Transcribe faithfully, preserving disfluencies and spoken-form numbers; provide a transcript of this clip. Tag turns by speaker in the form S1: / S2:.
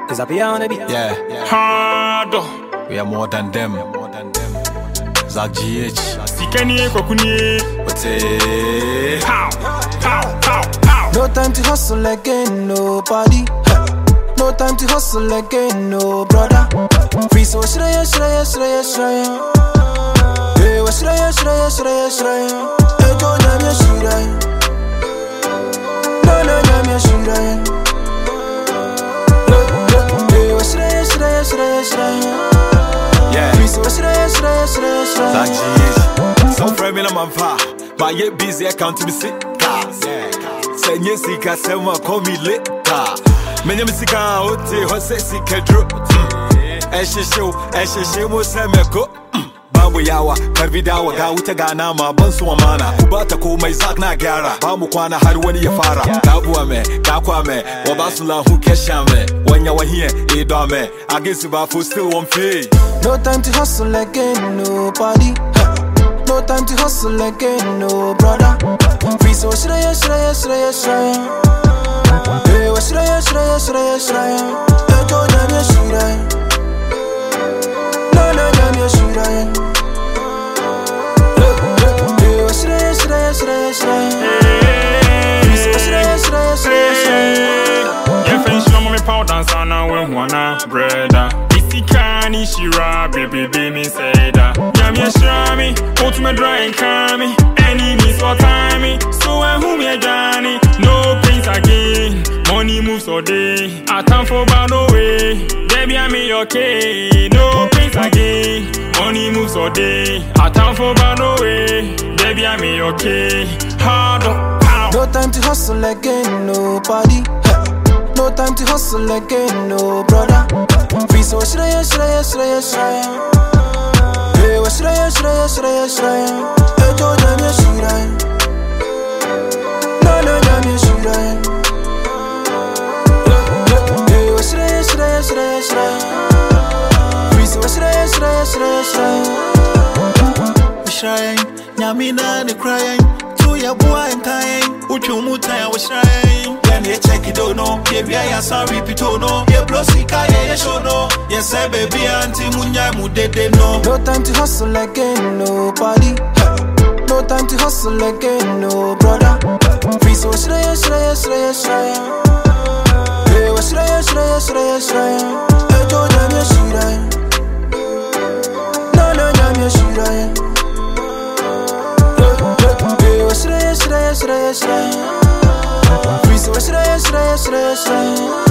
S1: Is that beyond the beat?
S2: Yeah.
S3: Hard.
S2: We are more than them. Zach G H.
S3: Sikani Kokuni.
S2: What's it?
S3: Pow, pow, pow, pow.
S1: No time to hustle again, nobody. No time to hustle again, no brother. Free so shraya, shraya, shraya, shraya. Hey, what shraya, shraya, shraya, shraya. Hey, go nyam ya shraya. No, no, nyam ya shraya. Hey, what shraya, shraya, shraya, shraya.
S2: Yeah.
S1: Free so shraya, shraya, shraya, shraya.
S2: Zach G H. So frame in a man fa. But yet busy account to be sick. Say yes, he can say what call me lit. Many Missika, Ote, Hose, Sikadro. Eshisho, Eshisho, Sameko. Babu Yawa, Carvidawa, Gautagana, Bonsuamana, Ubata ko my Zakna Gara, Bamukwana had one Yafara, Gabuame, Gakwame, Wabasula, who Keshame, when you were here, Edame, I guess you for still one pay.
S1: No time to hustle again, nobody. No time to hustle again, no brother. Free so shraya, shraya, shraya, shraya. Hey, what shraya, shraya, shraya, shraya. Hey, go nyam ya shraya. No, no, nyam ya shraya. Hey, what shraya, shraya, shraya, shraya. Free so shraya, shraya, shraya, shraya.
S3: Yeah, finish no more power dance on a when one brother. Kani shira baby baby say that Yami shrami put me dry and kami enemies for time so I who me Johnny no pains again money moves all day I time for bad away baby I'm okay no pains again money moves all day I time for bad away baby I'm okay hard up
S1: no time to hustle again nobody. No time to hustle again, no brother. Free so shraya, shraya, shraya, shraya. Hey, what shraya, shraya, shraya, shraya. Hey, go nyam ya shraya. No, no, nyam ya shraya. Hey, what shraya, shraya, shraya, shraya. Free so shraya, shraya, shraya, shraya.
S4: Shraya, nyamina ne crying. To ya boy and kind. Uchumuta ya wa shraya. Yeah, check it out no. Yeah, we are sorry pito no. Yeah, blosika yeah show no. Yeah, say baby auntie munya mudede no.
S1: No time to hustle again, nobody. No time to hustle again, no brother. Free so shraya, shraya, shraya, shraya. Hey, what shraya, shraya, shraya, shraya. Hey, go nyam ya shraya. No, no, nyam ya shraya. Hey, what shraya, shraya, shraya, shraya. Free so shraya, shraya, shraya, shraya.